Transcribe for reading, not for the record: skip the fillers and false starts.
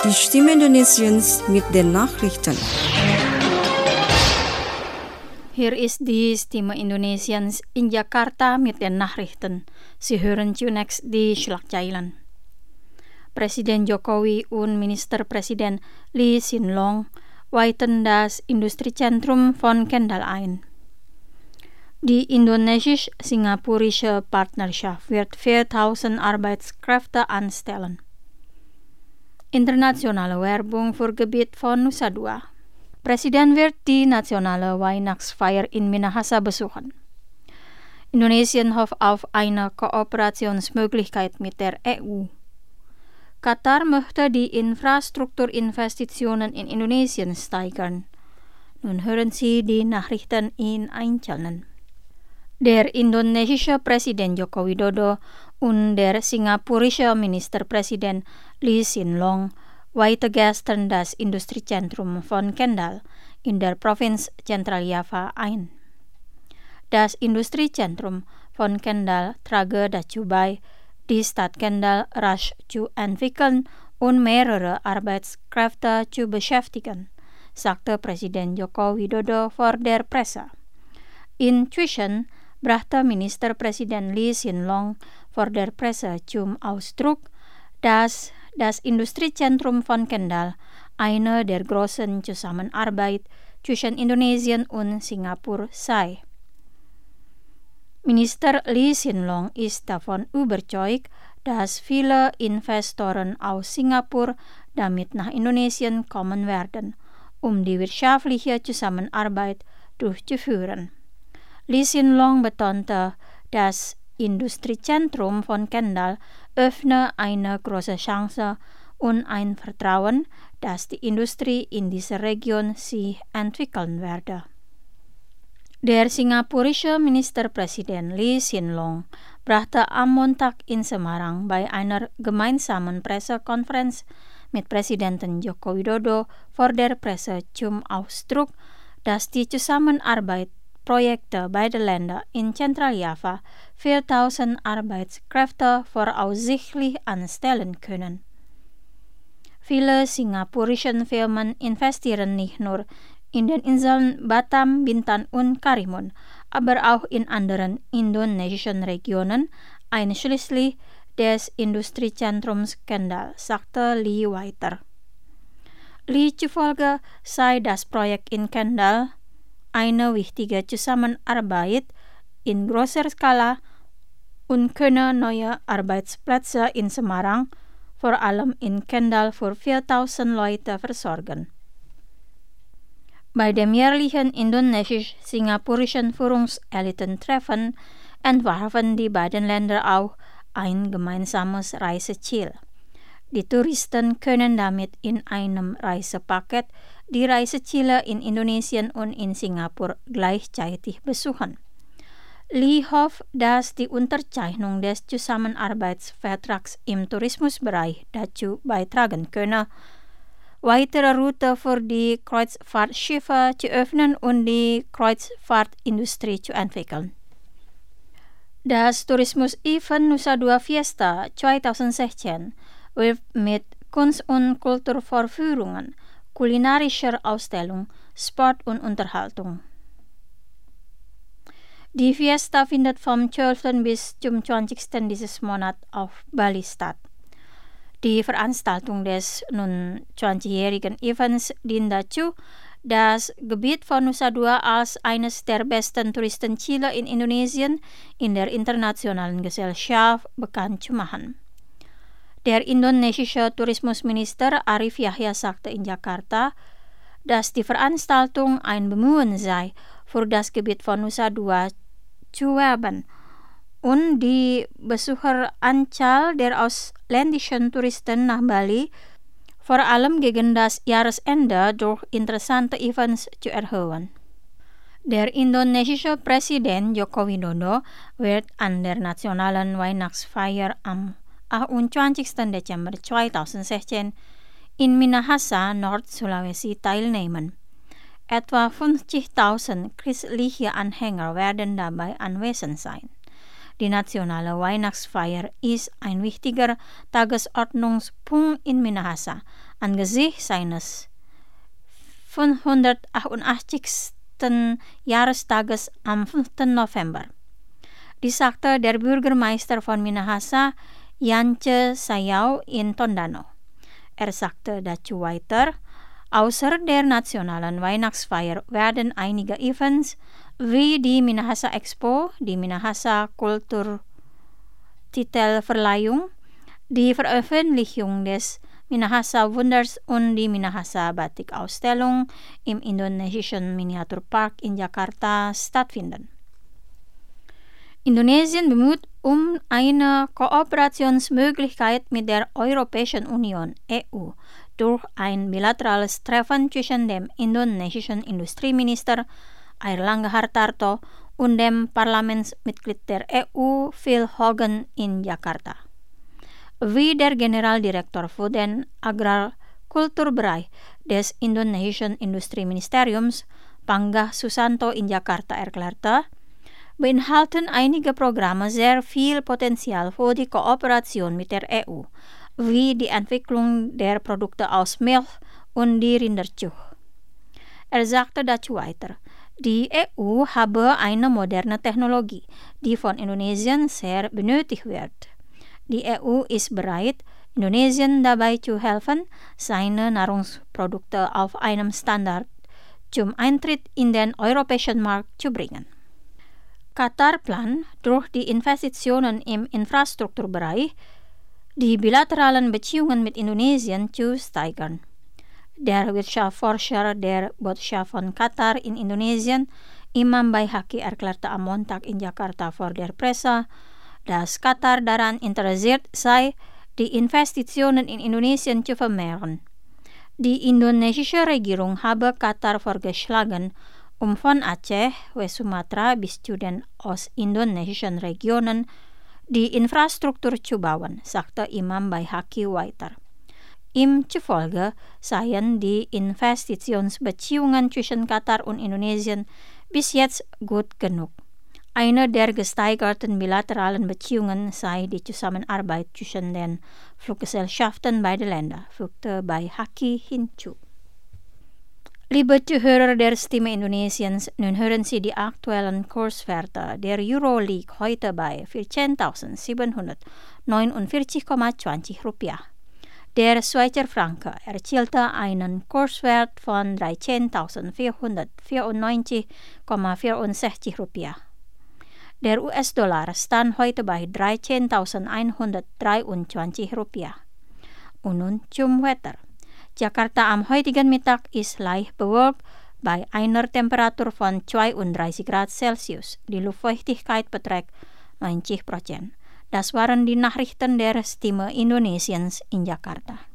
Die Stimme Indonesiens mit den Nachrichten. Hier ist die Stimme Indonesiens in Jakarta mit den Nachrichten. Sie hören zunächst die Schlagzeilen. Presiden Jokowi und Ministerpräsident Lee Hsien Loong weiten das Industriezentrum von Kendal ein. Die indonesisch-singapurische Partnerschaft wird 4.000 Arbeitskräfte anstellen. Internationale Werbung für Gebiet von Nusa Dua. Presiden wird die nationale Weihnachtsfeier in Minahasa besuchen. Indonesien hofft auf eine Kooperationsmöglichkeit mit der EU. Katar möchte die Infrastrukturinvestitionen in Indonesien steigern. Nun hören Sie die Nachrichten in Einzelnen. Der indonesische Präsident Joko Widodo und der singapurische Ministerpräsident Lee Hsien Loong weihte gestern das Industriezentrum von Kendal in der Provinz Zentraljava ein. Das Industriezentrum von Kendal trage dazu bei, die Stadt Kendal rasch zu entwickeln und mehrere Arbeitskräfte zu beschäftigen, sagte Präsident Joko Widodo vor der Presse. Inzwischen brachte Ministerpräsident Lee Hsien Loong vor der Presse zum Ausdruck, dass das Industriezentrum von Kendal eine der großen Zusammenarbeit zwischen Indonesien und Singapur sei. Minister Lee Hsien Loong ist davon überzeugt, dass viele Investoren aus Singapur damit nach Indonesien kommen werden, um die wirtschaftliche Zusammenarbeit durchzuführen. Lee Hsien Loong betonte, das Industriezentrum von Kendal öffne eine große Chance und ein Vertrauen, dass die Industrie in dieser Region sich entwickeln werde. Der singapurische Ministerpräsident Lee Hsien Loong brachte am Montag in Semarang bei einer gemeinsamen Pressekonferenz mit Präsidenten Joko Widodo vor der Presse zum Ausdruck, dass die Zusammenarbeit Projekte beider Länder in Zentraljava 4.000 Arbeitskräfte voraussichtlich anstellen können. Viele singapurische Firmen investieren nicht nur in den Inseln Batam, Bintan und Karimun, aber auch in anderen indonesischen Regionen, einschließlich des Industriezentrums Kendal, sagte Lee weiter. Lee zufolge sei das Projekt in Kendal eine wichtige Zusammenarbeit in großer Skala und könne neue Arbeitsplätze in Semarang, vor allem in Kendal, für 4.000 Leute versorgen. Bei dem jährlichen indonesisch-singapurischen Führungselitentreffen entwarfen die beiden Länder auch ein gemeinsames Reiseziel. Die Touristen können damit in einem Reisepaket die Reiseziele in Indonesien und in Singapur gleichzeitig besuchen. Lee hofft, dass die Unterzeichnung des Zusammenarbeitsvertrags im Tourismusbereich dazu beitragen könne, weitere Routen für die Kreuzfahrtschiffe zu öffnen und die Kreuzfahrtindustrie zu entwickeln. Das Tourismus-Event Nusa Dua Fiesta 2016 wird mit Kunst- und Kulturvorführungen, kulinarischer Ausstellung, Sport und Unterhaltung. Die Fiesta findet vom 12. bis zum 20. dieses Monats auf Bali statt. Die Veranstaltung des nun 20-jährigen Events dient dazu, das Gebiet von Nusa Dua als eines der besten Touristenziele in Indonesien in der internationalen Gesellschaft bekannt zu machen. Der indonesische Tourismusminister Arif Yahya sagte in Jakarta, dass die Veranstaltung ein Bemühen sei, für das Gebiet von Nusa Dua zu werben und die Besucheranzahl der ausländischen Touristen nach Bali vor allem gegen das Jahresende durch interessante Events zu erhöhen. Der indonesische Präsident Joko Widodo wird an der nationalen Weihnachtsfeier am 28. Dezember 2016 in Minahasa, Nord-Sulawesi teilnehmen. Etwa 50.000 christliche Anhänger werden dabei anwesend sein. Die nationale Weihnachtsfeier ist ein wichtiger Tagesordnungspunkt in Minahasa, angesichts seines 588. Jahrestages am 5. November. Die sagte der Bürgermeister von Minahasa, Yance Sayau in Tondano. Sagte dazu weiter, außer der nationalen Weihnachtsfeier werden einige Events wie die Minahasa Expo, die Minahasa Kulturtitelverleihung, die Veröffentlichung des Minahasa Wunders und die Minahasa Batik-Ausstellung im Indonesischen Miniaturpark in Jakarta stattfinden. Indonesien bemüht um eine Kooperationsmöglichkeit mit der Europäischen Union (EU) durch ein bilaterales Treffen zwischen dem indonesischen Industrieminister Airlangga Hartarto und dem Parlamentsmitglied der EU Phil Hogan in Jakarta. Wie der Generaldirektor für den Agrarkulturbereich des indonesischen Industrieministeriums, Panggah Susanto in Jakarta erklärte, beinhalten einige Programme sehr viel Potenzial für die Kooperation mit der EU, wie die Entwicklung der Produkte aus Milch und die Rinderzucht. Sagte dazu weiter, die EU habe eine moderne Technologie, die von Indonesien sehr benötigt wird. Die EU ist bereit, Indonesien dabei zu helfen, seine Nahrungsprodukte auf einem Standard zum Eintritt in den europäischen Markt zu bringen. Katar plant durch die Investitionen im Infrastrukturbereich die bilateralen Beziehungen mit Indonesien zu steigern. Der Wirtschaftsforscher der Botschaft von Katar in Indonesien, Imam Baihaqi, erklärte am Montag in Jakarta vor der Presse, dass Katar daran interessiert sei, die Investitionen in Indonesien zu vermehren. Die indonesische Regierung habe Katar vorgeschlagen, von Aceh, West Sumatra bis zu den ostindonesischen Regionen die Infrastruktur zu bauen, sagte Imam Baihaqi weiter. Ihm zufolge seien die Investitionsbeziehungen zwischen Katar und Indonesien bis jetzt gut genug. Eine der gesteigerten bilateralen Beziehungen sei die Zusammenarbeit zwischen den Fluggesellschaften beider Länder, fügte Baihaqi hinzu. Liebe Zuhörer der Stimme Indonesiens, nun hören Sie die aktuellen Kurswerte der Euroleague heute bei 14.749,20 Rupiah. Der Schweizer Franke erzielte einen Kurswert von 13.494,64 Rupiah. Der US-Dollar stand heute bei 13.123 Rupiah. Und nun zum Wetter. Jakarta am heutigen Mittag ist leicht bewölkt bei einer Temperatur von 32 Grad Celsius. Die Luftfeuchtigkeit beträgt 90%. Das waren die Nachrichten der Stimme Indonesiens in Jakarta.